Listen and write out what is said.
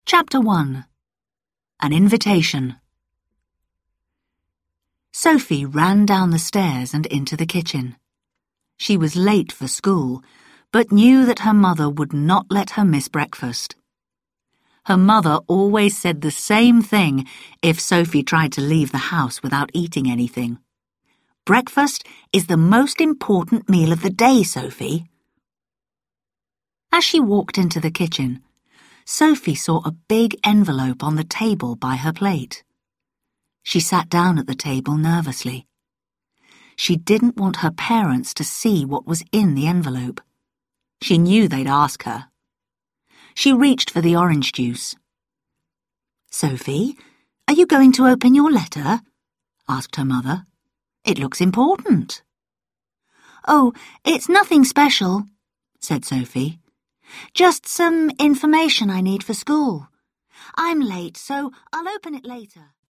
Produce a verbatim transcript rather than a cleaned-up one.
Chapter one. An Invitation. Sophie ran down the stairs and into the kitchen. She was late for school, but knew that her mother would not let her miss breakfast. Her mother always said the same thing if Sophie tried to leave the house without eating anything. Breakfast is the most important meal of the day, Sophie. As she walked into the kitchen, Sophie saw a big envelope on the table by her plate. She sat down at the table nervously. She didn't want her parents to see what was in the envelope. She knew they'd ask her. She reached for the orange juice. "Sophie, are you going to open your letter?" asked her mother. "It looks important." "Oh, it's nothing special," said Sophie. "Just some information I need for school. I'm late, so I'll open it later."